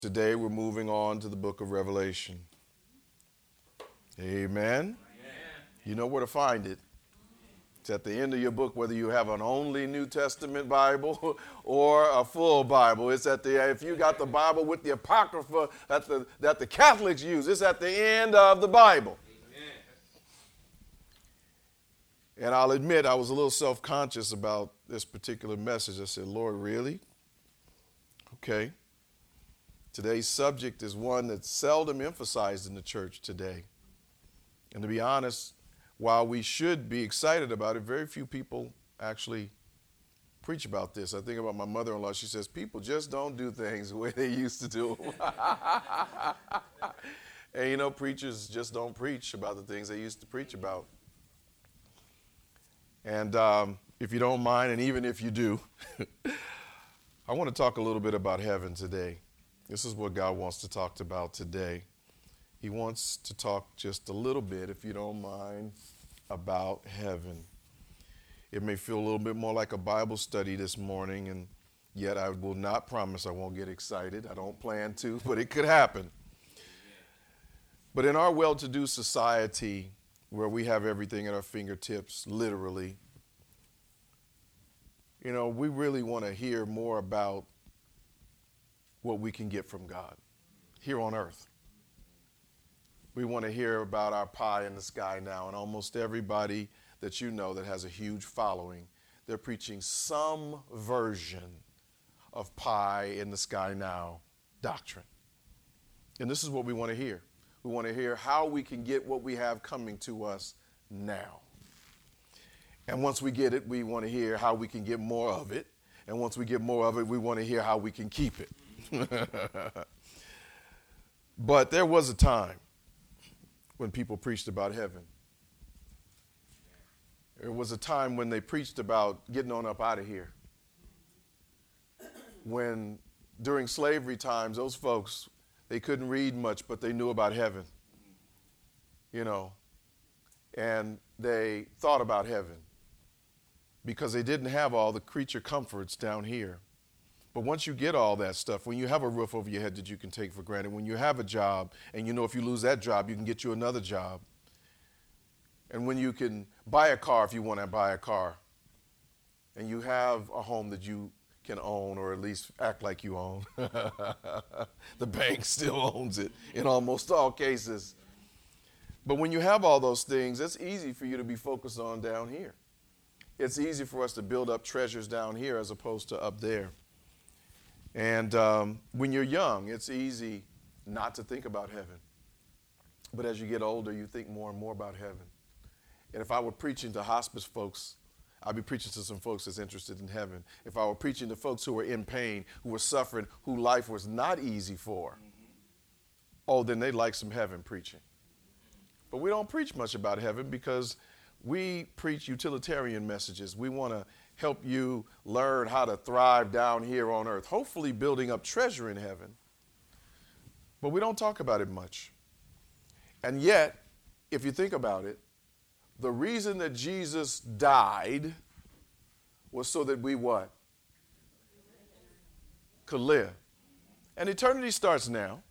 Today we're moving on to the book of Revelation. Amen. You know where to find it. It's at the end of your book, whether you have an only New Testament Bible or a full Bible. It's at the if you got the Bible with the Apocrypha that the Catholics use, it's at the end of the Bible. And I'll admit I was a little self-conscious about this particular message. I said, Lord, really? Okay. Today's subject is one that's seldom emphasized in the church today. And to be honest, while we should be excited about it, very few people actually preach about this. I think about my mother-in-law. She says, people just don't do things the way they used to do them. And you know, preachers just don't preach about the things they used to preach about. And if you don't mind, and even if you do, I want to talk a little bit about heaven today. This is what God wants to talk about today. He wants to talk just a little bit, if you don't mind, about heaven. It may feel a little bit more like a Bible study this morning, and yet I will not promise I won't get excited. I don't plan to, but it could happen. But in our well-to-do society, where we have everything at our fingertips, literally, you know, we really want to hear more about what we can get from God here on earth. We want to hear about our pie in the sky now, and almost everybody that you know that has a huge following, they're preaching some version of pie in the sky now doctrine. And this is what we want to hear. We want to hear how we can get what we have coming to us now. And once we get it, we want to hear how we can get more of it. And once we get more of it, we want to hear how we can keep it. But there was a time when people preached about heaven. There was a time when they preached about getting on up out of here. When during slavery times, those folks, they couldn't read much, but they knew about heaven. You know, and they thought about heaven because they didn't have all the creature comforts down here. But once you get all that stuff, when you have a roof over your head that you can take for granted, when you have a job, and you know if you lose that job, you can get you another job, and when you can buy a car if you want to buy a car, and you have a home that you can own, or at least act like you own. The bank still owns it in almost all cases. But when you have all those things, it's easy for you to be focused on down here. It's easy for us to build up treasures down here as opposed to up there. And when you're young, it's easy not to think about heaven. But as you get older, you think more and more about heaven. And if I were preaching to hospice folks, I'd be preaching to some folks that's interested in heaven. If I were preaching to folks who were in pain, who were suffering, who life was not easy for, oh, then they'd like some heaven preaching. But we don't preach much about heaven because we preach utilitarian messages. We want to help you learn how to thrive down here on earth, hopefully building up treasure in heaven. But we don't talk about it much. And yet, if you think about it, the reason that Jesus died was so that we what? Could live. And eternity starts now.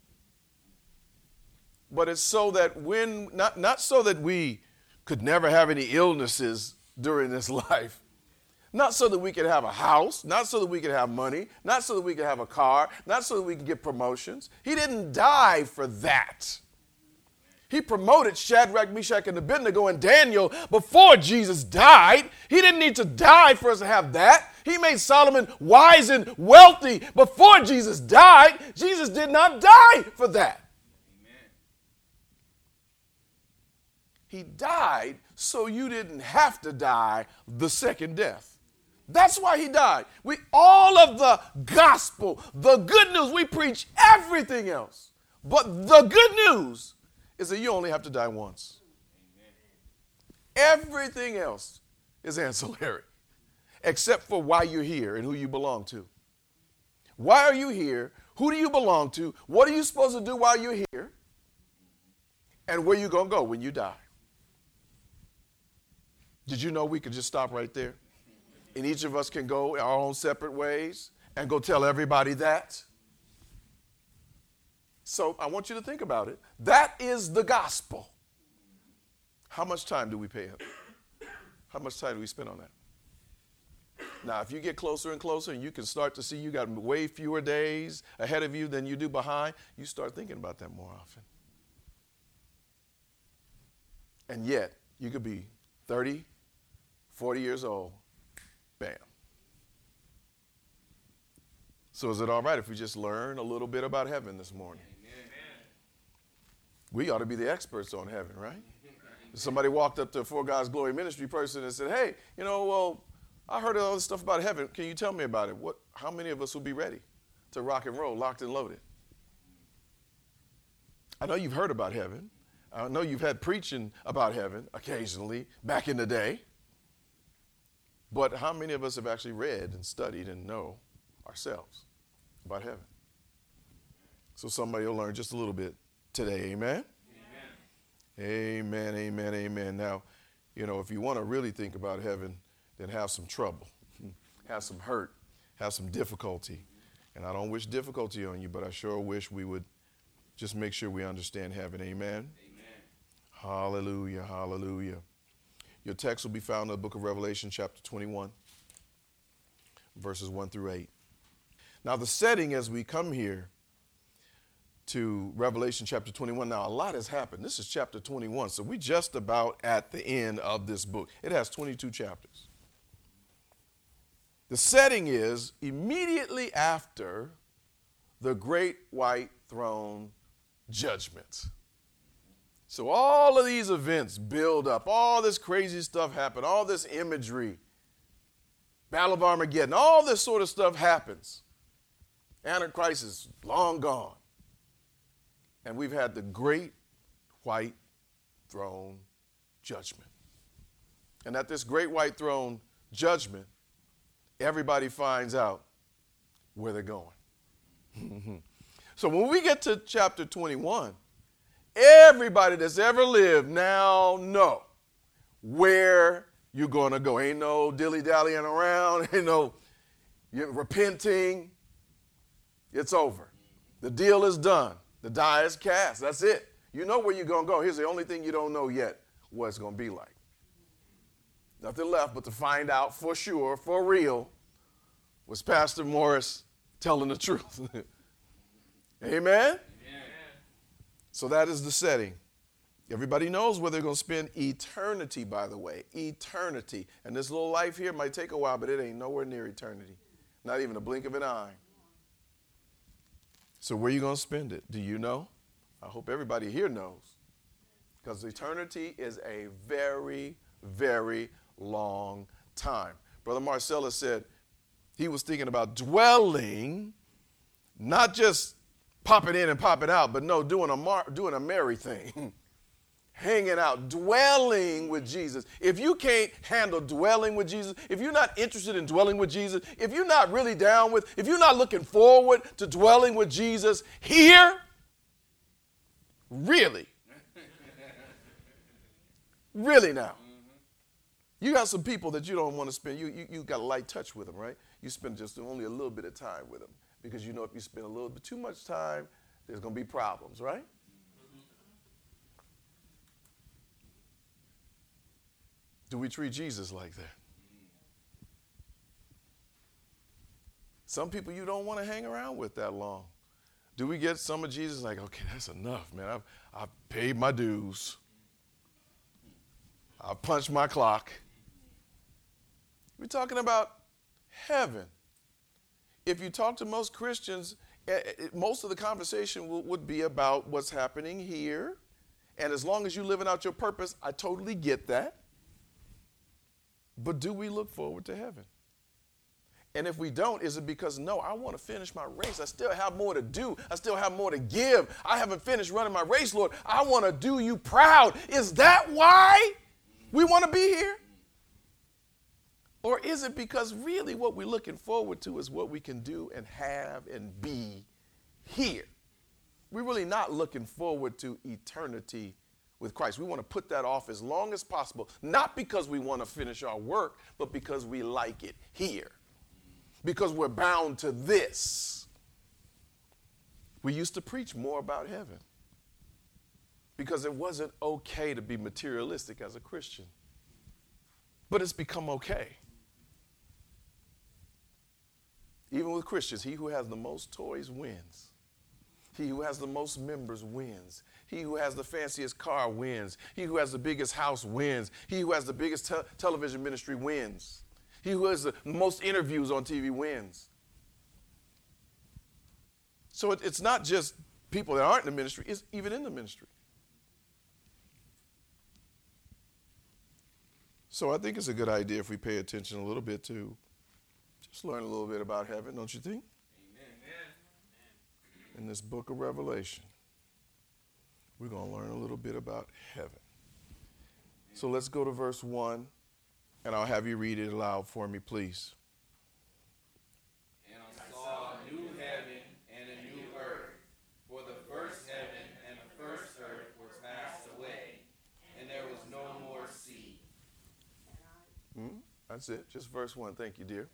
But it's so that not so that we could never have any illnesses during this life. Not so that we could have a house, not so that we could have money, not so that we could have a car, not so that we could get promotions. He didn't die for that. He promoted Shadrach, Meshach, and Abednego and Daniel before Jesus died. He didn't need to die for us to have that. He made Solomon wise and wealthy before Jesus died. Jesus did not die for that. Amen. He died so you didn't have to die the second death. That's why he died. All of the gospel, the good news, we preach everything else. But the good news is that you only have to die once. Amen. Everything else is ancillary, except for why you're here and who you belong to. Why are you here? Who do you belong to? What are you supposed to do while you're here? And where you going to go when you die? Did you know we could just stop right there? And each of us can go our own separate ways and go tell everybody that. So I want you to think about it. That is the gospel. How much time do we pay him? How much time do we spend on that? Now, if you get closer and closer and you can start to see you got way fewer days ahead of you than you do behind, you start thinking about that more often. And yet, you could be 30, 40 years old, bam. So is it all right if we just learn a little bit about heaven this morning? Amen. We ought to be the experts on heaven, right? Somebody walked up to a For God's Glory ministry person and said, hey, I heard all this stuff about heaven. Can you tell me about it? How many of us will be ready to rock and roll, locked and loaded? I know you've heard about heaven. I know you've had preaching about heaven occasionally back in the day. But how many of us have actually read and studied and know ourselves about heaven? So somebody will learn just a little bit today. Amen? Amen, amen, amen. Now, if you want to really think about heaven, then have some trouble, have some hurt, have some difficulty. And I don't wish difficulty on you, but I sure wish we would just make sure we understand heaven. Amen? Hallelujah, hallelujah. Your text will be found in the book of Revelation, chapter 21, verses 1 through 8. Now, the setting as we come here to Revelation chapter 21, now a lot has happened. This is chapter 21, so we're just about at the end of this book. It has 22 chapters. The setting is immediately after the great white throne judgment. So all of these events build up, all this crazy stuff happen, all this imagery, Battle of Armageddon, all this sort of stuff happens. Antichrist is long gone. And we've had the great white throne judgment. And at this great white throne judgment, everybody finds out where they're going. So when we get to chapter 21, everybody that's ever lived now know where you're going to go. Ain't no dilly-dallying around. Ain't no repenting. It's over. The deal is done. The die is cast. That's it. You know where you're going to go. Here's the only thing you don't know yet, what it's going to be like. Nothing left but to find out for sure, for real, was Pastor Morris telling the truth. Amen? So that is the setting. Everybody knows where they're going to spend eternity, by the way. Eternity. And this little life here might take a while, but it ain't nowhere near eternity. Not even a blink of an eye. So where are you going to spend it? Do you know? I hope everybody here knows. Because eternity is a very, very long time. Brother Marcellus said he was thinking about dwelling, not just popping in and popping out, but no, doing a merry thing. Hanging out, dwelling with Jesus. If you can't handle dwelling with Jesus, if you're not interested in dwelling with Jesus, if you're not really down with, if you're not looking forward to dwelling with Jesus here, really now. You got some people that you don't want to spend, you got a light touch with them, right? You spend just only a little bit of time with them because you know if you spend a little bit too much time, there's going to be problems, right? Do we treat Jesus like that? Some people you don't want to hang around with that long. Do we get some of Jesus like, okay, that's enough, man. I've paid my dues. I've punched my clock. We're talking about heaven. If you talk to most Christians, most of the conversation would be about what's happening here. And as long as you're living out your purpose, I totally get that. But do we look forward to heaven? And if we don't, is it because, no, I want to finish my race. I still have more to do. I still have more to give. I haven't finished running my race, Lord. I want to do you proud. Is that why we want to be here? Or is it because really what we're looking forward to is what we can do and have and be here? We're really not looking forward to eternity with Christ. We want to put that off as long as possible, not because we want to finish our work, but because we like it here, because we're bound to this. We used to preach more about heaven because it wasn't okay to be materialistic as a Christian. But it's become okay. Even with Christians, he who has the most toys wins. He who has the most members wins. He who has the fanciest car wins. He who has the biggest house wins. He who has the biggest television ministry wins. He who has the most interviews on TV wins. So it's not just people that aren't in the ministry, it's even in the ministry. So I think it's a good idea if we pay attention a little bit to just learn a little bit about heaven, don't you think? Amen. In this book of Revelation, we're going to learn a little bit about heaven. So let's go to verse 1, and I'll have you read it aloud for me, please. And I saw a new heaven and a new earth, for the first heaven and the first earth were passed away, and there was no more sea. That's it, just verse 1. Thank you, dear.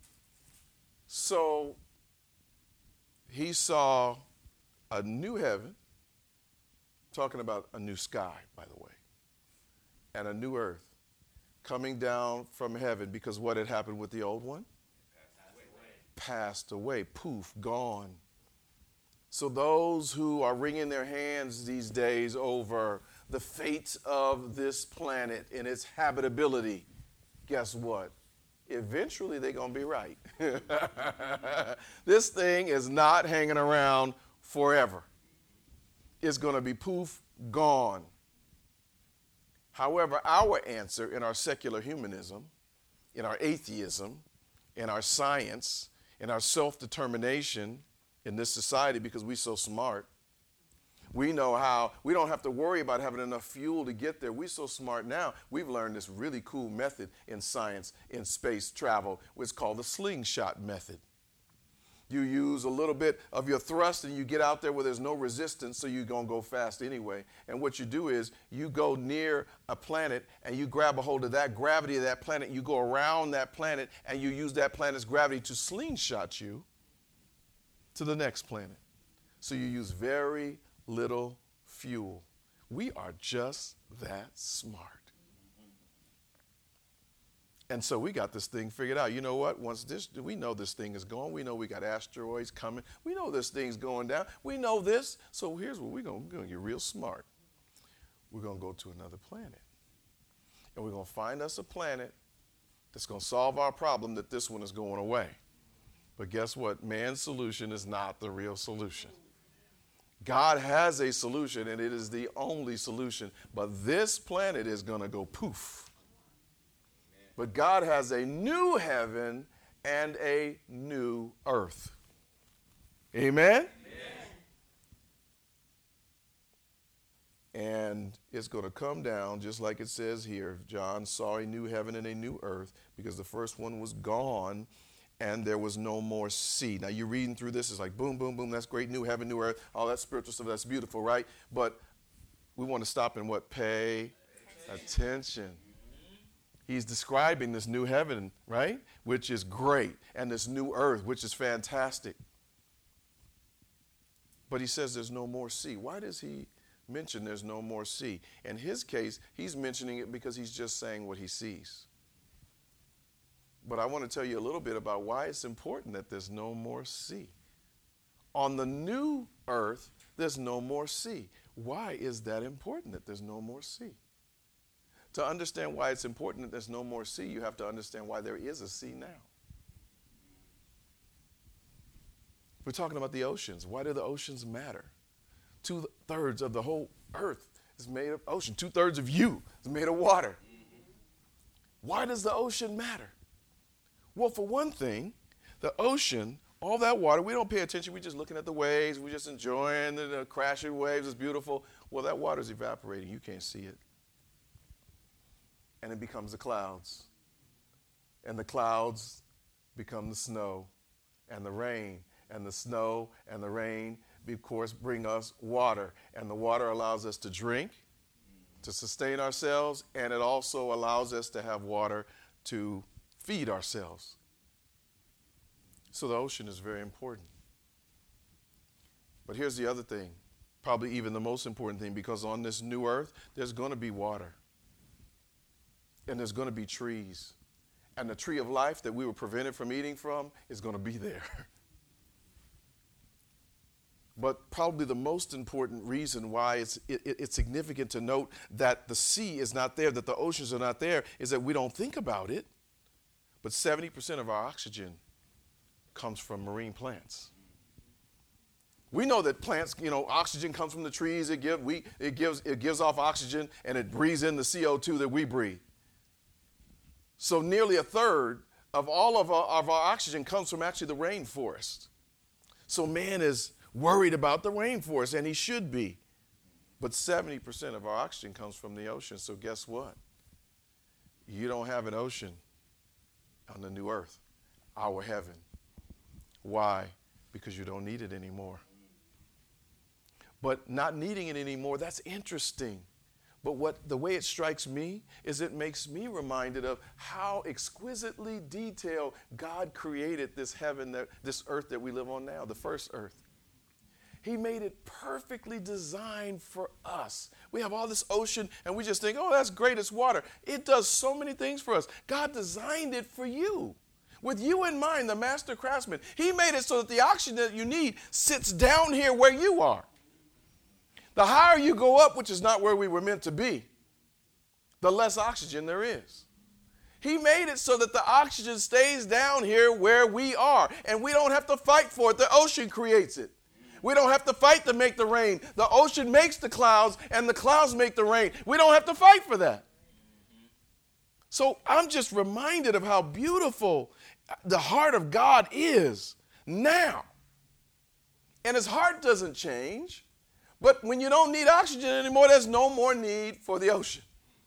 So he saw a new heaven, talking about a new sky, by the way, and a new earth coming down from heaven, because what had happened with the old one? Passed away. Poof, gone. So those who are wringing their hands these days over the fate of this planet and its habitability, guess what? Eventually they're going to be right. This thing is not hanging around forever. It's going to be poof, gone. However, our answer in our secular humanism, in our atheism, in our science, in our self-determination in this society, because we're so smart, we know how, we don't have to worry about having enough fuel to get there. We're so smart now. We've learned this really cool method in science, in space travel. It's called the slingshot method. You use a little bit of your thrust and you get out there where there's no resistance, so you're going to go fast anyway. And what you do is you go near a planet and you grab a hold of that gravity of that planet. You go around that planet and you use that planet's gravity to slingshot you to the next planet. So you use very little fuel. We are just that smart. And so we got this thing figured out. You know what? We know this thing is going. We know we got asteroids coming. We know this thing's going down. We know this. So here's what we're going to get real smart. We're going to go to another planet. And we're going to find us a planet that's going to solve our problem that this one is going away. But guess what? Man's solution is not the real solution. God has a solution, and it is the only solution. But this planet is going to go poof. But God has a new heaven and a new earth. Amen? And it's going to come down just like it says here. John saw a new heaven and a new earth, because the first one was gone and there was no more sea. Now you're reading through this, it's like boom, boom, boom, that's great, new heaven, new earth, all that spiritual stuff, that's beautiful, right? But we want to stop and what? Pay attention. He's describing this new heaven, right? Which is great, and this new earth, which is fantastic. But he says there's no more sea. Why does he mention there's no more sea? In his case, he's mentioning it because he's just saying what he sees. But I want to tell you a little bit about why it's important that there's no more sea. On the new earth, there's no more sea. Why is that important that there's no more sea? To understand why it's important that there's no more sea, you have to understand why there is a sea now. We're talking about the oceans. Why do the oceans matter? 2/3 of the whole earth is made of ocean. 2/3 of you is made of water. Why does the ocean matter? Well, for one thing, the ocean, all that water, we don't pay attention. We're just looking at the waves. We're just enjoying the crashing waves. It's beautiful. Well, that water's evaporating. You can't see it. And it becomes the clouds. And the clouds become the snow and the rain. And the snow and the rain, of course, bring us water. And the water allows us to drink, to sustain ourselves, and it also allows us to have water to feed ourselves. So the ocean is very important. But here's the other thing, probably even the most important thing, because on this new earth, there's going to be water. And there's going to be trees. And the tree of life that we were prevented from eating from is going to be there. But probably the most important reason why it's significant to note that the sea is not there, that the oceans are not there, is that we don't think about it. But 70% of our oxygen comes from marine plants. We know that plants, oxygen comes from the trees. It gives off oxygen, and it breathes in the CO2 that we breathe. So nearly a third of all of our oxygen comes from actually the rainforest. So man is worried about the rainforest, and he should be. But 70% of our oxygen comes from the ocean. So guess what? You don't have an ocean on the new earth, our heaven. Why? Because you don't need it anymore. But not needing it anymore, that's interesting. But the way it strikes me is it makes me reminded of how exquisitely detailed God created this heaven, this earth that we live on now, the first earth. He made it perfectly designed for us. We have all this ocean, and we just think, oh, that's great, it's water. It does so many things for us. God designed it for you. With you in mind, the master craftsman. He made it so that the oxygen that you need sits down here where you are. The higher you go up, which is not where we were meant to be, the less oxygen there is. He made it so that the oxygen stays down here where we are, and we don't have to fight for it. The ocean creates it. We don't have to fight to make the rain. The ocean makes the clouds, and the clouds make the rain. We don't have to fight for that. So I'm just reminded of how beautiful the heart of God is now. And his heart doesn't change. But when you don't need oxygen anymore, there's no more need for the ocean.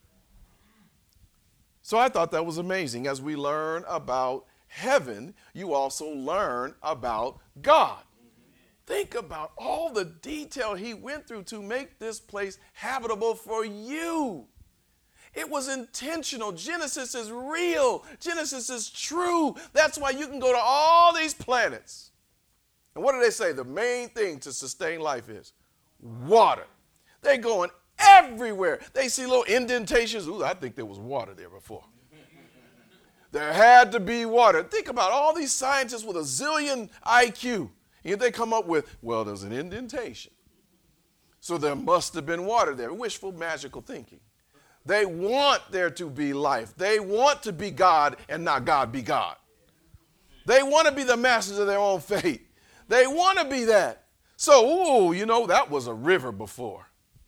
So I thought that was amazing. As we learn about heaven, you also learn about God. Think about all the detail he went through to make this place habitable for you. It was intentional. Genesis is real. Genesis is true. That's why you can go to all these planets. And what do they say? The main thing to sustain life is water. They're going everywhere. They see little indentations. Ooh, I think there was water there before. There had to be water. Think about all these scientists with a zillion IQ. And they come up with, well, there's an indentation. So there must have been water there. Wishful, magical thinking. They want there to be life. They want to be God and not God be God. They want to be the masters of their own fate. They want to be that. So, that was a river before.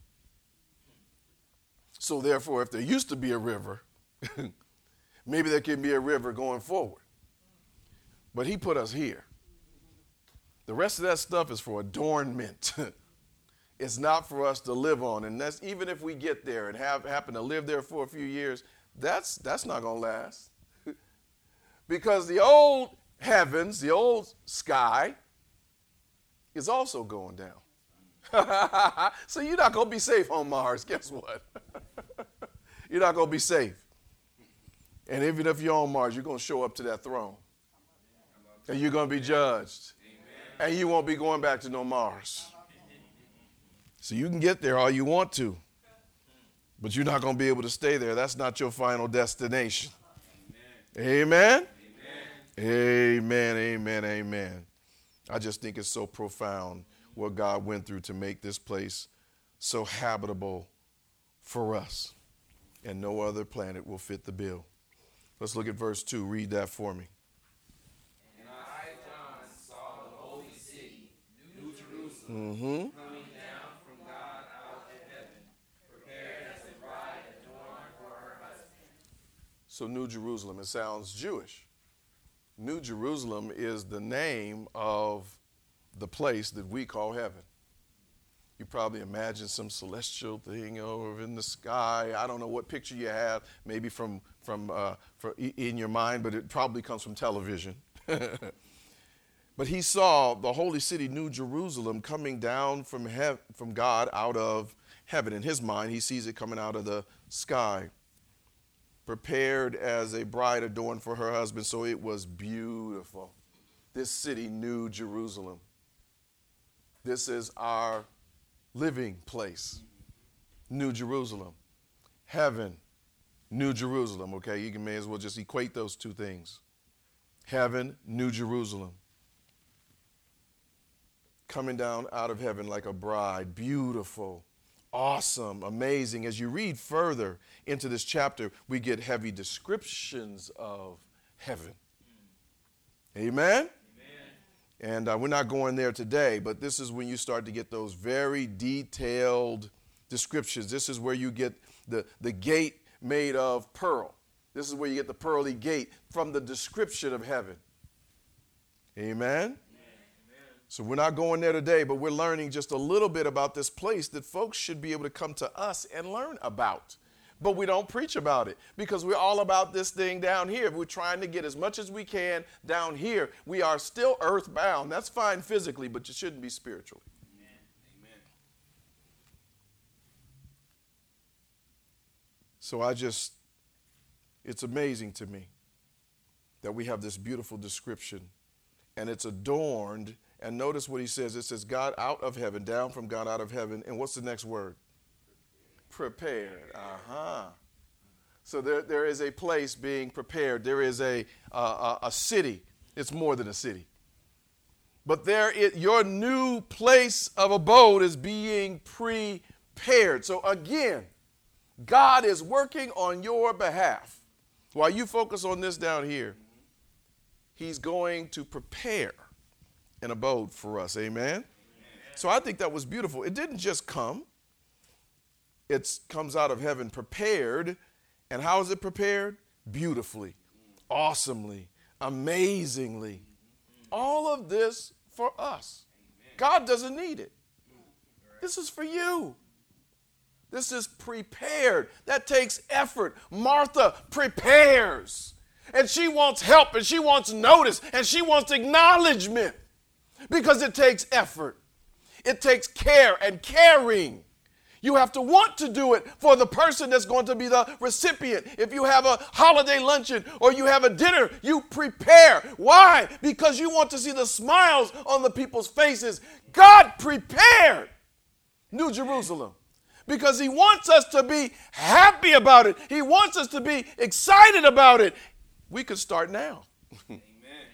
So therefore, if there used to be a river, maybe there can be a river going forward. But he put us here. The rest of that stuff is for adornment. It's not for us to live on. And that's even if we get there and happen to live there for a few years, that's not going to last. Because the old heavens, the old sky, is also going down. So you're not going to be safe on Mars. Guess what? You're not going to be safe. And even if you're on Mars, you're going to show up to that throne. And you're going to be judged. And you won't be going back to no Mars. So you can get there all you want to. But you're not going to be able to stay there. That's not your final destination. Amen? Amen, amen, amen. I just think it's so profound what God went through to make this place so habitable for us. And no other planet will fit the bill. Let's look at verse 2. Read that for me. And I, John, saw the holy city, New Jerusalem, coming down from God out of heaven, prepared as a bride adorned for her husband. So New Jerusalem, it sounds Jewish. New Jerusalem is the name of the place that we call heaven. You probably imagine some celestial thing over in the sky. I don't know what picture you have, maybe from in your mind, but it probably comes from television. But he saw the holy city, New Jerusalem, coming down from God out of heaven. In his mind, he sees it coming out of the sky, prepared as a bride adorned for her husband. So it was beautiful. This city, New Jerusalem. This is our living place. New Jerusalem. Heaven, New Jerusalem. Okay, you may as well just equate those two things. Heaven, New Jerusalem. Coming down out of heaven like a bride. Beautiful, awesome, amazing. As you read further into this chapter, we get heavy descriptions of heaven. Amen? And we're not going there today, but this is when you start to get those very detailed descriptions. This is where you get the gate made of pearl. This is where you get the pearly gate from the description of heaven. Amen? So we're not going there today, but we're learning just a little bit about this place that folks should be able to come to us and learn about. But we don't preach about it because we're all about this thing down here. We're trying to get as much as we can down here. We are still earthbound. That's fine physically, but you shouldn't be spiritually. Amen. So it's amazing to me that we have this beautiful description, and it's adorned. And notice what he says. It says God out of heaven, down from God out of heaven. And what's the next word? Prepared. So there is a place being prepared. There is a city. It's more than a city. But your new place of abode is being prepared. So again, God is working on your behalf. While you focus on this down here, he's going to prepare an abode for us. Amen? So I think that was beautiful. It didn't just come. It comes out of heaven prepared. And how is it prepared? Beautifully, awesomely, amazingly. All of this for us. God doesn't need it. This is for you. This is prepared. That takes effort. Martha prepares. And she wants help, and she wants notice, and she wants acknowledgement because it takes effort. It takes care and caring. You have to want to do it for the person that's going to be the recipient. If you have a holiday luncheon or you have a dinner, you prepare. Why? Because you want to see the smiles on the people's faces. God prepared New Jerusalem because he wants us to be happy about it. He wants us to be excited about it. We could start now. Amen.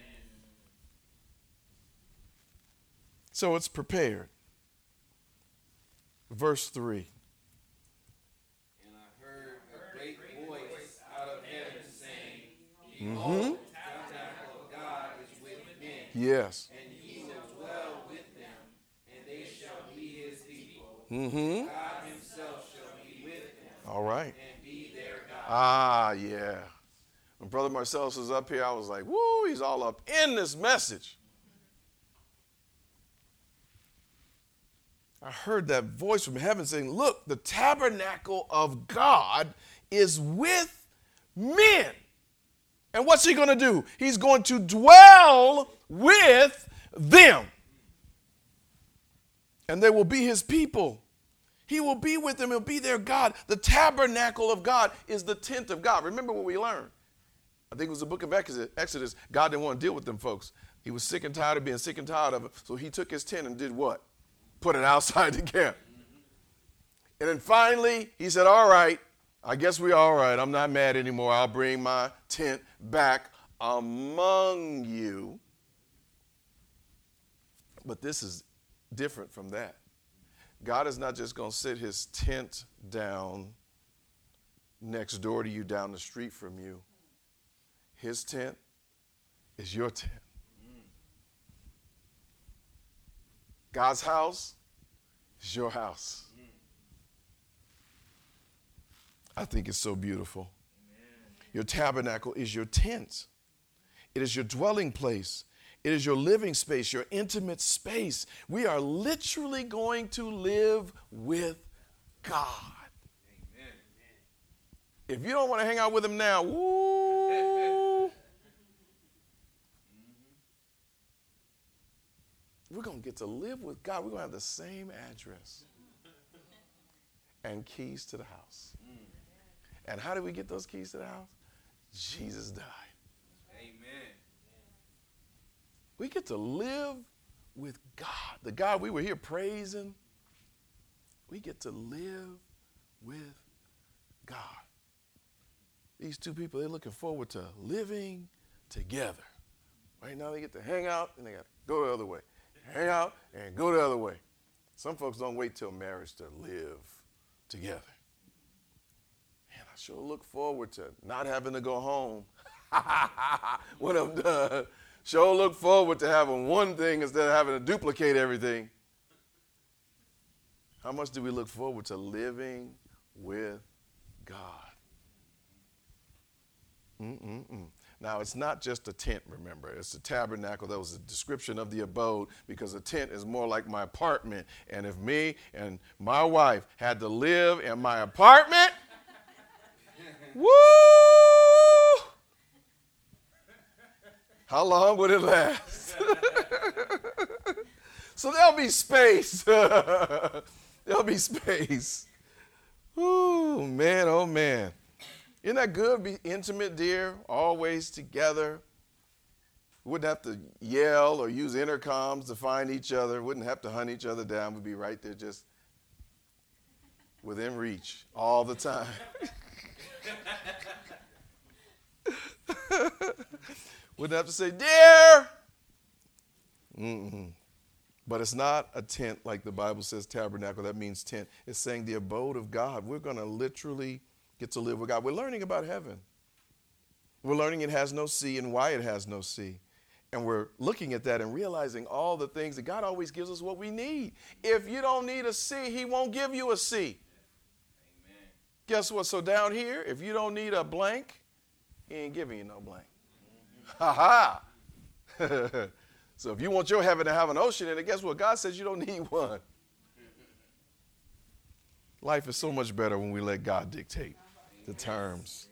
So it's prepared. Verse 3. And I heard a great voice out of heaven saying, Behold, the tabernacle of God is with men. Yes. And he will dwell with them, and they shall be his people. God himself shall be with them. All right. And be their God. Yeah. When Brother Marcellus was up here, I was like, woo, he's all up in this message. I heard that voice from heaven saying, look, the tabernacle of God is with men. And what's he going to do? He's going to dwell with them. And they will be his people. He will be with them. He'll be their God. The tabernacle of God is the tent of God. Remember what we learned. I think it was the book of Exodus. God didn't want to deal with them folks. He was sick and tired of being sick and tired of it. So he took his tent and did what? Put it outside the camp. And then finally, he said, all right, I guess we're all right. I'm not mad anymore. I'll bring my tent back among you. But this is different from that. God is not just going to sit his tent down next door to you, down the street from you. His tent is your tent. God's house is your house. I think it's so beautiful. Your tabernacle is your tent. It is your dwelling place. It is your living space, your intimate space. We are literally going to live with God. Amen. If you don't want to hang out with him now, woo, we're going to get to live with God. We're going to have the same address and keys to the house. And how did we get those keys to the house? Jesus died. Amen. We get to live with God. The God we were here praising, we get to live with God. These two people, they're looking forward to living together. Right now they get to hang out and they got to go the other way. Hang out and go the other way. Some folks don't wait till marriage to live together. Man, I sure look forward to not having to go home when I'm done. Sure look forward to having one thing instead of having to duplicate everything. How much do we look forward to living with God? Now, it's not just a tent, remember. It's a tabernacle. That was a description of the abode, because a tent is more like my apartment. And if me and my wife had to live in my apartment, woo! How long would it last? So there'll be space. There'll be space. Ooh, man, oh, man. Isn't that good? Be intimate, dear, always together. Wouldn't have to yell or use intercoms to find each other. Wouldn't have to hunt each other down. We'd be right there just within reach all the time. Wouldn't have to say, dear. But it's not a tent like the Bible says, tabernacle. That means tent. It's saying the abode of God. We're going to literally get to live with God. We're learning about heaven. We're learning it has no sea and why it has no sea. And we're looking at that and realizing all the things that God always gives us what we need. If you don't need a sea, he won't give you a sea. Amen. Guess what? So down here, if you don't need a blank, he ain't giving you no blank. Ha ha. So if you want your heaven to have an ocean in it, guess what? God says you don't need one. Life is so much better when we let God dictate the terms.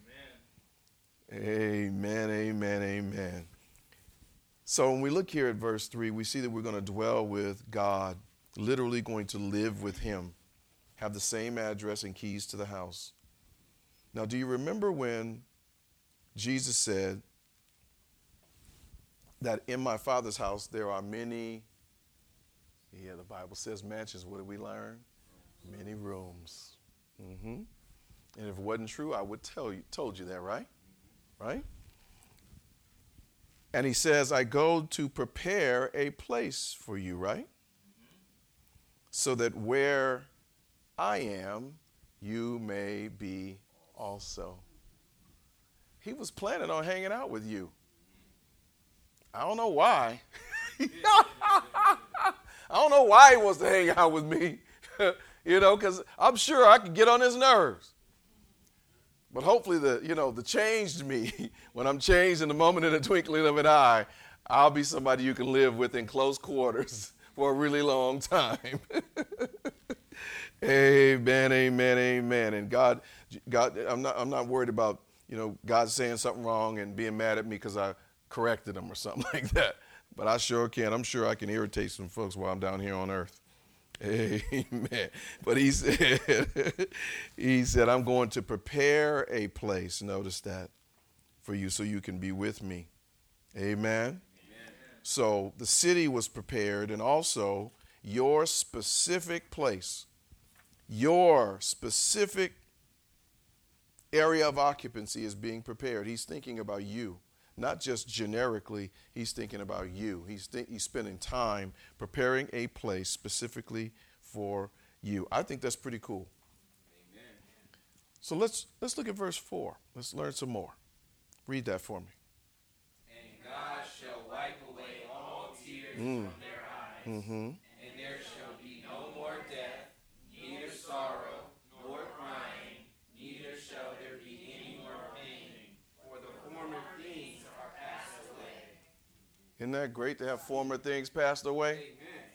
Amen, amen, amen. So when we look here at verse 3, we see that we're going to dwell with God, literally going to live with him, have the same address and keys to the house. Now, do you remember when Jesus said that in my Father's house there are many, the Bible says mansions. What did we learn? Many rooms. And if it wasn't true, I would told you that, right? Right? And he says, I go to prepare a place for you, right? So that where I am, you may be also. He was planning on hanging out with you. I don't know why. I don't know why he wants to hang out with me, because I'm sure I could get on his nerves. But hopefully the changed me, when I'm changed in the moment, in the twinkling of an eye, I'll be somebody you can live with in close quarters for a really long time. Amen, amen, amen. And God, I'm not worried about, God saying something wrong and being mad at me because I corrected him or something like that. But I sure can. I'm sure I can irritate some folks while I'm down here on earth. Amen. But he said, I'm going to prepare a place, notice that, for you so you can be with me. Amen. Amen. So the city was prepared, and also your specific place, your specific area of occupancy is being prepared. He's thinking about you. Not just generically, he's thinking about you. He's spending time preparing a place specifically for you. I think that's pretty cool. Amen. So let's look at verse 4. Let's learn some more. Read that for me. And God shall wipe away all tears from their eyes, and there shall be no more death, neither sorrow, nor crying, neither shall there be any more pain, for the former things are passed away. Isn't that great to have former things passed away? Amen.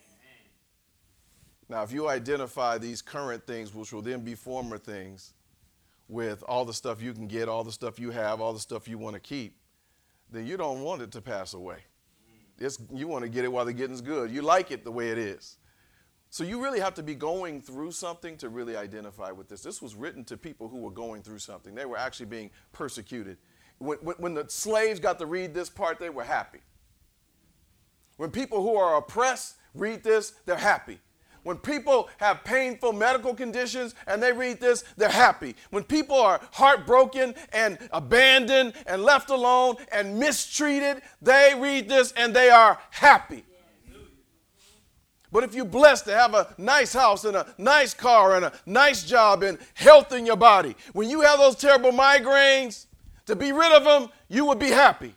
Now, if you identify these current things, which will then be former things, with all the stuff you can get, all the stuff you have, all the stuff you want to keep, then you don't want it to pass away. You want to get it while the getting's good. You like it the way it is. So you really have to be going through something to really identify with this. This was written to people who were going through something. They were actually being persecuted. When the slaves got to read this part, they were happy. When people who are oppressed read this, they're happy. When people have painful medical conditions and they read this, they're happy. When people are heartbroken and abandoned and left alone and mistreated, they read this and they are happy. But if you're blessed to have a nice house and a nice car and a nice job and health in your body, when you have those terrible migraines, to be rid of them, you would be happy.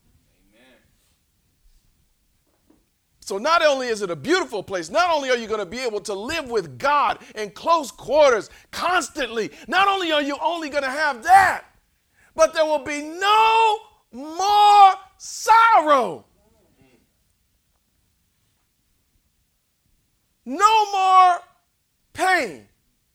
So not only is it a beautiful place, not only are you going to be able to live with God in close quarters constantly, not only are you only going to have that, but there will be no more sorrow. No more pain.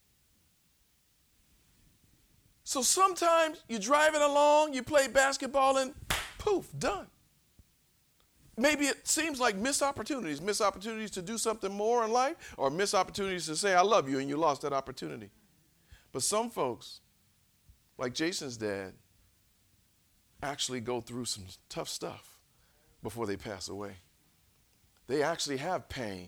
So sometimes you're driving along, you play basketball, and poof, done. Maybe it seems like missed opportunities to do something more in life, or missed opportunities to say, I love you, and you lost that opportunity. But some folks, like Jason's dad, actually go through some tough stuff before they pass away. They actually have pain.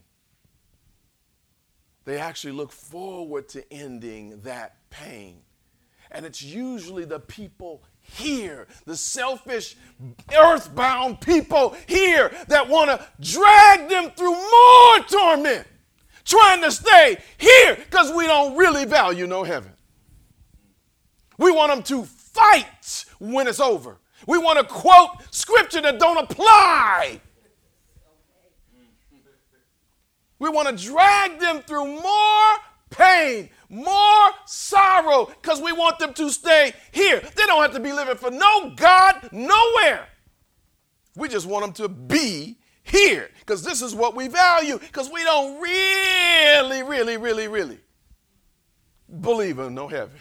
They actually look forward to ending that pain. And it's usually the people here, the selfish, earthbound people here that want to drag them through more torment, trying to stay here because we don't really value no heaven. We want them to fight when it's over. We want to quote scripture that don't apply. We want to drag them through more pain, more sorrow, because we want them to stay here. They don't have to be living for no God, nowhere. We just want them to be here, because this is what we value, because we don't really believe in no heaven.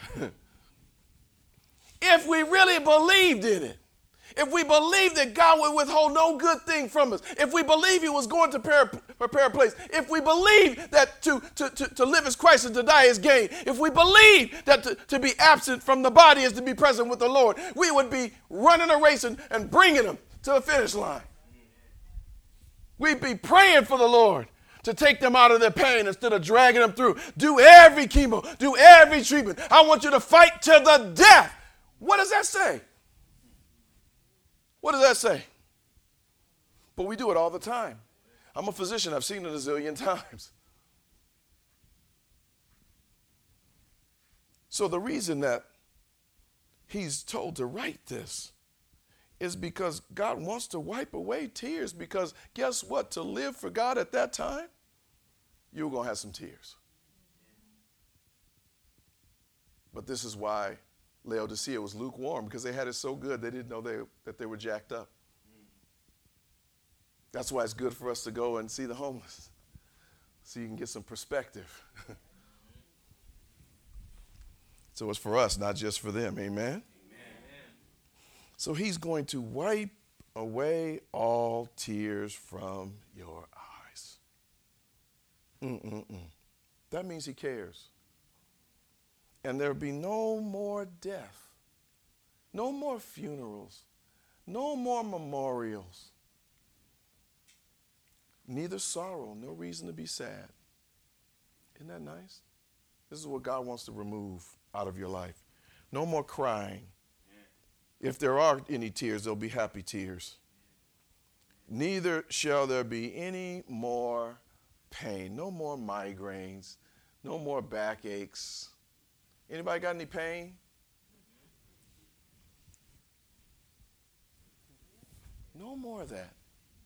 If we really believed in it, if we believed that God would withhold no good thing from us, if we believe he was going to prepare a place, if we believe that to live as Christ and to die is gain, if we believe that to be absent from the body is to be present with the Lord, we would be running a race and bringing them to the finish line. We'd be praying for the Lord to take them out of their pain instead of dragging them through. Do every chemo, do every treatment. I want you to fight to the death. What does that say? What does that say? But we do it all the time. I'm a physician. I've seen it a zillion times. So the reason that he's told to write this is because God wants to wipe away tears, because guess what? To live for God at that time, you're going to have some tears. But this is why Laodicea was lukewarm, because they had it so good they didn't know that they were jacked up. That's why it's good for us to go and see the homeless, so you can get some perspective. So it's for us, not just for them. Amen? Amen. So he's going to wipe away all tears from your eyes. That means he cares. And there'll be no more death, no more funerals, no more memorials, neither sorrow, no reason to be sad. Isn't that nice? This is what God wants to remove out of your life. No more crying. If there are any tears, there'll be happy tears. Neither shall there be any more pain, no more migraines, no more backaches. Anybody got any pain? No more of that.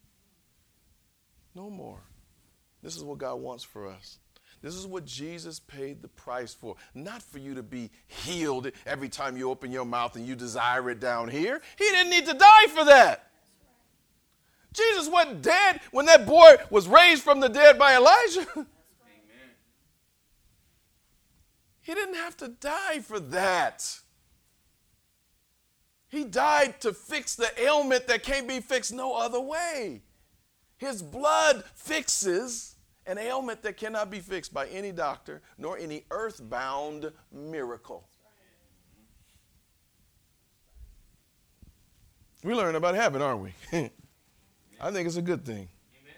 No more. This is what God wants for us. This is what Jesus paid the price for. Not for you to be healed every time you open your mouth and you desire it down here. He didn't need to die for that. Jesus wasn't dead when that boy was raised from the dead by Elijah. He didn't have to die for that. He died to fix the ailment that can't be fixed no other way. His blood fixes an ailment that cannot be fixed by any doctor nor any earthbound miracle. We learn about heaven, aren't we? I think it's a good thing. Amen.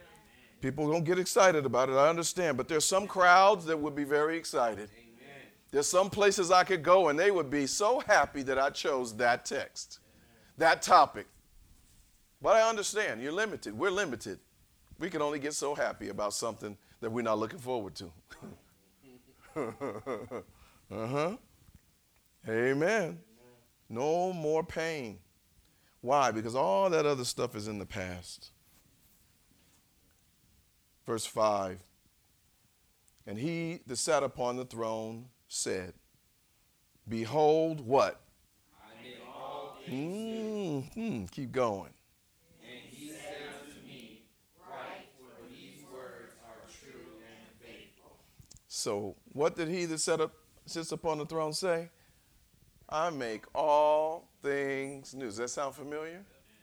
People don't get excited about it, I understand, but there's some crowds that would be very excited. Amen. There's some places I could go and they would be so happy that I chose that text, that topic. But I understand, you're limited. We're limited. We can only get so happy about something that we're not looking forward to. Amen. No more pain. Why? Because all that other stuff is in the past. Verse 5. And he that sat upon the throne said, behold, what? I make all things Keep going. And he said unto me, write, for these words are true and faithful. So what did he that sits upon the throne say? I make all things new. Does that sound familiar?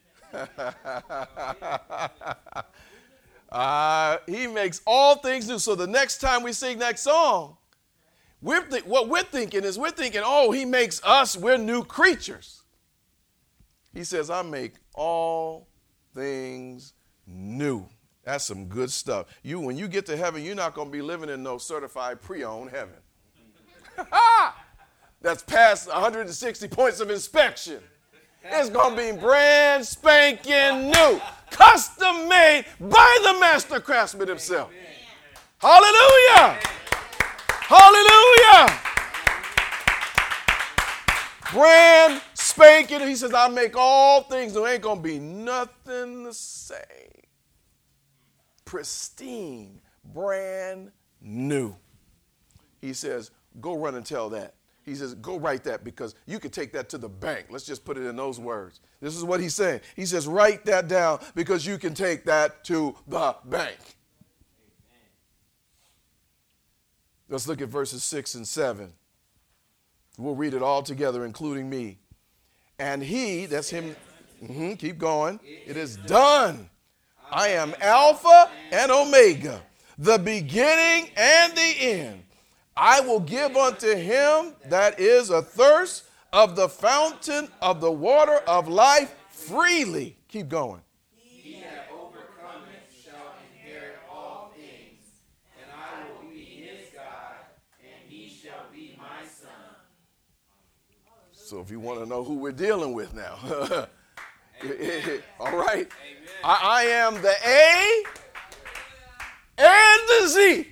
He makes all things new. So the next time we sing that song, what we're thinking, oh, he makes us, we're new creatures. He says, I make all things new. That's some good stuff. When you get to heaven, you're not going to be living in no certified pre-owned heaven. That's past 160 points of inspection. It's going to be brand spanking new, custom made by the master craftsman himself. Hallelujah! Hallelujah! Brand spanking. He says, I make all things new. Ain't going to be nothing the same. Pristine, brand new. He says, go run and tell that. He says, go write that because you can take that to the bank. Let's just put it in those words. This is what he's saying. He says, write that down because you can take that to the bank. Let's look at verses 6 and 7. We'll read it all together, including me. And he, that's him, keep going. It is done. I am Alpha and Omega, the beginning and the end. I will give unto him that is athirst of the fountain of the water of life freely. Keep going. He that overcometh shall inherit all things, and I will be his God, and he shall be my son. So if you want to know who we're dealing with now, all right. I am the A and the Z.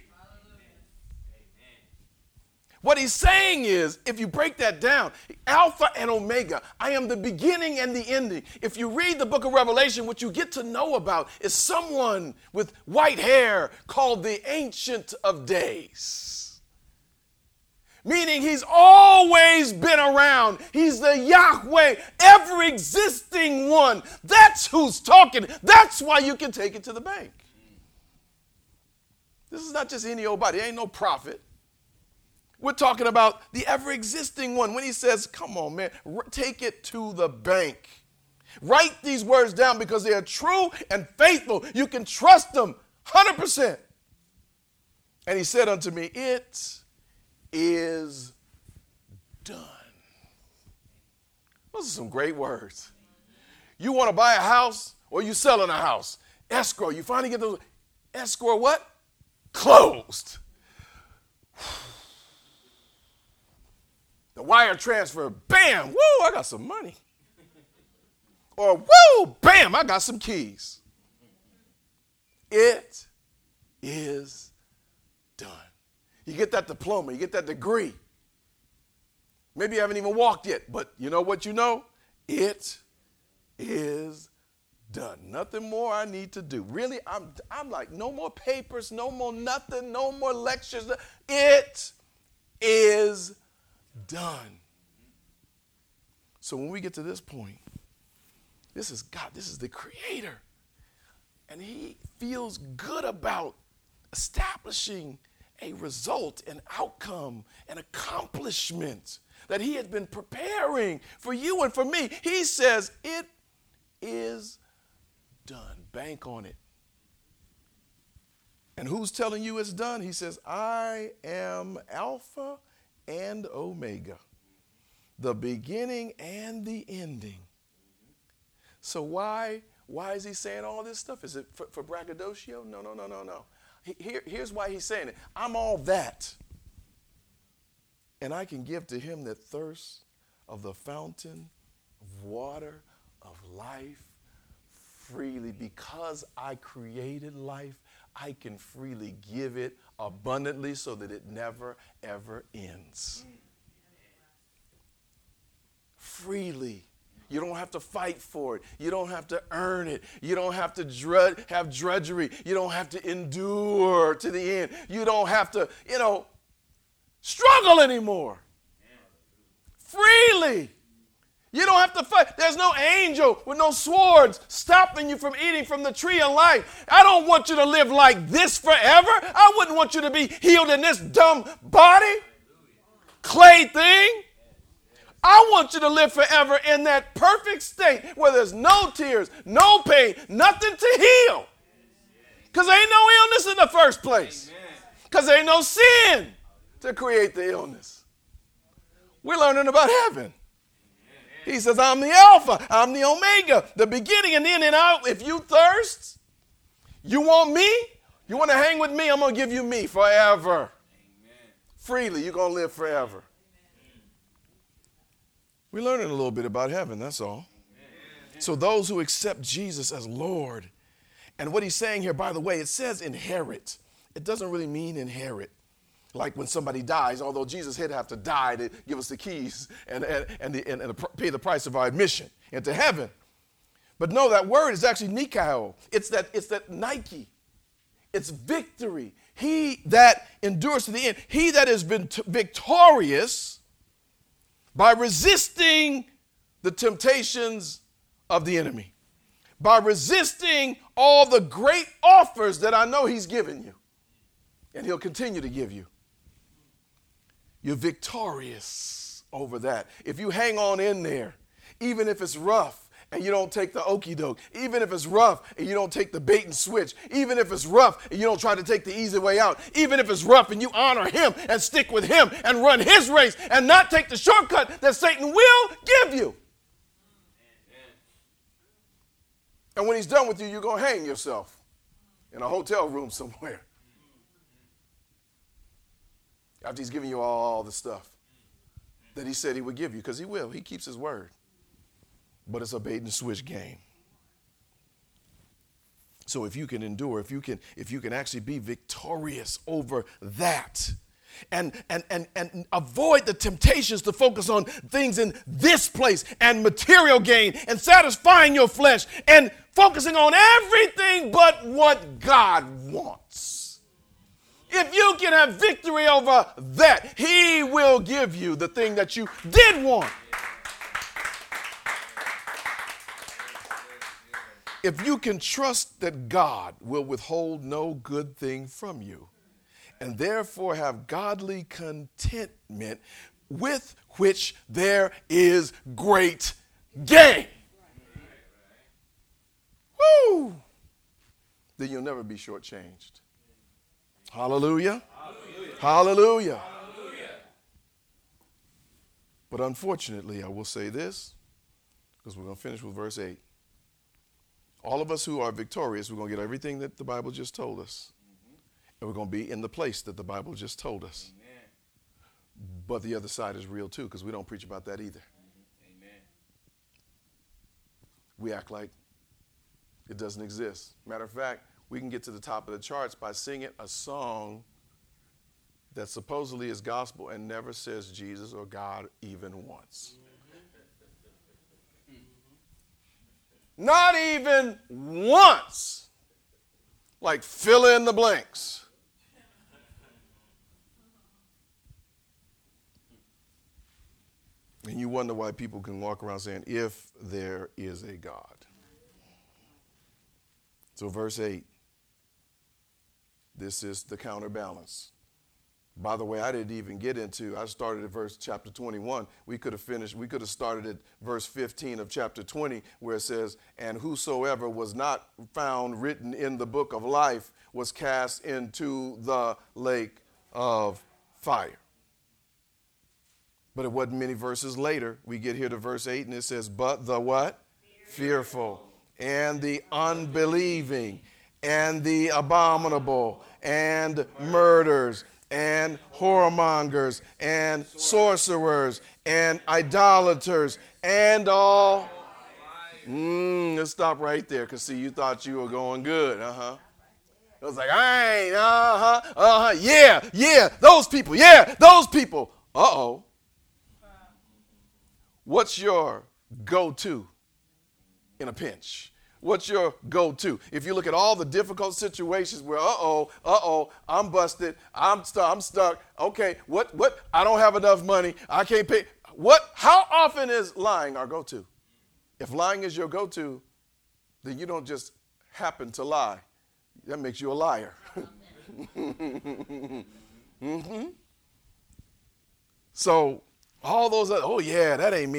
What he's saying is, if you break that down, Alpha and Omega, I am the beginning and the ending. If you read the book of Revelation, what you get to know about is someone with white hair called the Ancient of Days. Meaning he's always been around. He's the Yahweh, ever existing one. That's who's talking. That's why you can take it to the bank. This is not just any old body. It ain't no prophet. We're talking about the ever-existing one. When he says, come on, man, take it to the bank. Write these words down because they are true and faithful. You can trust them 100%. And he said unto me, it is done. Those are some great words. You want to buy a house or you selling a house? Escrow. You finally get those. Escrow what? Closed. The wire transfer, bam, woo, I got some money. Or woo, bam, I got some keys. It is done. You get that diploma, you get that degree. Maybe you haven't even walked yet, but you know what you know? It is done. Nothing more I need to do. Really, I'm like, no more papers, no more nothing, no more lectures. It is done. So when we get to this point, this is God, this is the Creator. And he feels good about establishing a result, an outcome, an accomplishment that he had been preparing for you and for me. He says, it is done. Bank on it. And who's telling you it's done? He says, I am Alpha and Omega, the beginning and the ending. So why Why is he saying all this stuff? Is it for braggadocio? No, no, no, no, no. Here's why he's saying it. I'm all that. And I can give to him that thirsts of the fountain of water of life freely. Because I created life, I can freely give it abundantly so that it never, ever ends. Freely. You don't have to fight for it. You don't have to earn it. You don't have to have drudgery. You don't have to endure to the end. You don't have to, struggle anymore. Freely. You don't have to fight. There's no angel with no swords stopping you from eating from the tree of life. I don't want you to live like this forever. I wouldn't want you to be healed in this dumb body, clay thing. I want you to live forever in that perfect state where there's no tears, no pain, nothing to heal. Because there ain't no illness in the first place. Because there ain't no sin to create the illness. We're learning about heaven. He says, I'm the Alpha, I'm the Omega, the beginning and the end. And out. If you thirst, you want me, you want to hang with me, I'm going to give you me forever. Freely, you're going to live forever. We're learning a little bit about heaven, that's all. So those who accept Jesus as Lord, and what he's saying here, by the way, it says inherit. It doesn't really mean inherit. Like when somebody dies, although Jesus had to have to die to give us the keys and pay the price of our admission into heaven. But no, that word is actually Nikao. It's that Nike. It's victory. He that endures to the end. He that has been victorious by resisting the temptations of the enemy, by resisting all the great offers that I know he's given you, and he'll continue to give you. You're victorious over that. If you hang on in there, even if it's rough and you don't take the okie doke, even if it's rough and you don't take the bait and switch, even if it's rough and you don't try to take the easy way out, even if it's rough and you honor him and stick with him and run his race and not take the shortcut that Satan will give you. And when he's done with you, you're going to hang yourself in a hotel room somewhere. After he's giving you all the stuff that he said he would give you, because he will. He keeps his word. But it's a bait and switch game. So if you can endure, if you can actually be victorious over that, and avoid the temptations to focus on things in this place and material gain and satisfying your flesh and focusing on everything but what God wants. If you can have victory over that, he will give you the thing that you did want. If you can trust that God will withhold no good thing from you, and therefore have godly contentment with which there is great gain. Woo! Then you'll never be shortchanged. Hallelujah. Hallelujah. Hallelujah. Hallelujah. But unfortunately, I will say this, because we're going to finish with verse 8. All of us who are victorious, we're going to get everything that the Bible just told us. And we're going to be in the place that the Bible just told us. Amen. But the other side is real too, because we don't preach about that either. Amen. We act like it doesn't exist. Matter of fact, we can get to the top of the charts by singing a song that supposedly is gospel and never says Jesus or God even once. Not even once. Like fill in the blanks. And you wonder why people can walk around saying, if there is a God. So verse 8, this is the counterbalance. By the way, I didn't even get into, I started at chapter 21. We could have started at verse 15 of chapter 20, where it says, and whosoever was not found written in the book of life was cast into the lake of fire. But it wasn't many verses later. We get here to verse 8, and it says, but the what? Fearful and the unbelieving and the abominable and murderers and whoremongers and sorcerers and idolaters and all. Let's stop right there, because see, you thought you were going good. It was like, I ain't, yeah, those people, Uh-oh. What's your go-to in a pinch? What's your go-to? If you look at all the difficult situations where, I'm busted, I'm stuck. Okay, what? I don't have enough money. I can't pay. How often is lying our go-to? If lying is your go-to, then you don't just happen to lie. That makes you a liar. So all those, that ain't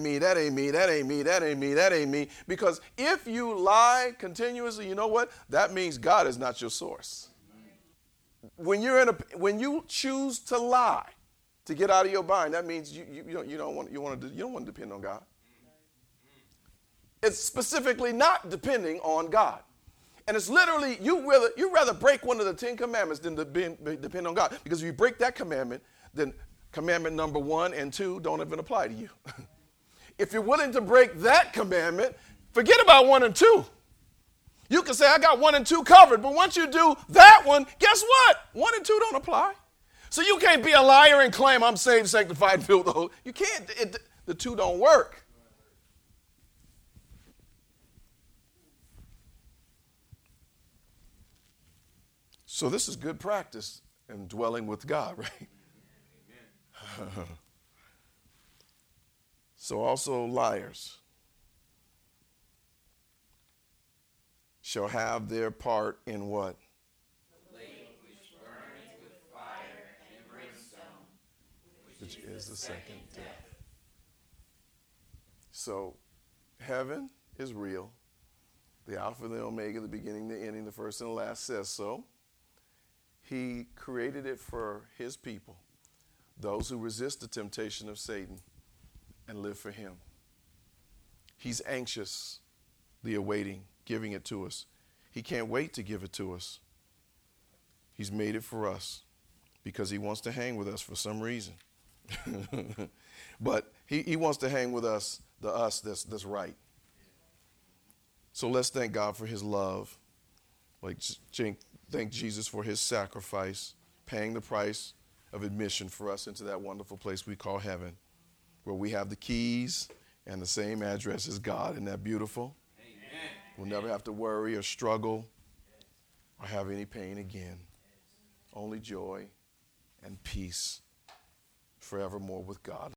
me. Because if you lie continuously, you know what? That means God is not your source. When you choose to lie to get out of your bind, that means you don't want to depend on God. It's specifically not depending on God. And it's literally, you rather break one of the 10 commandments than depend on God. Because if you break that commandment, then commandment number 1 and 2 don't even apply to you. If you're willing to break that commandment, forget about 1 and 2. You can say, I got 1 and 2 covered. But once you do that one, guess what? 1 and 2 don't apply. So you can't be a liar and claim I'm saved, sanctified, filled with the Holy. You can't. The two don't work. So this is good practice in dwelling with God, right? Amen. So also liars shall have their part in what? The lake which burns with fire and brimstone, which is the second death. So heaven is real. The Alpha and the Omega, the beginning, the ending, the first and the last says so. He created it for his people, those who resist the temptation of Satan and live for him. He's anxiously awaiting giving it to us. He can't wait to give it to us. He's made it for us because he wants to hang with us for some reason. But he wants to hang with us, the us that's right. So let's thank God for his love. Thank Jesus for his sacrifice, paying the price of admission for us into that wonderful place we call heaven, where we have the keys and the same address as God. Isn't that beautiful? Amen. We'll never have to worry or struggle or have any pain again. Only joy and peace forevermore with God.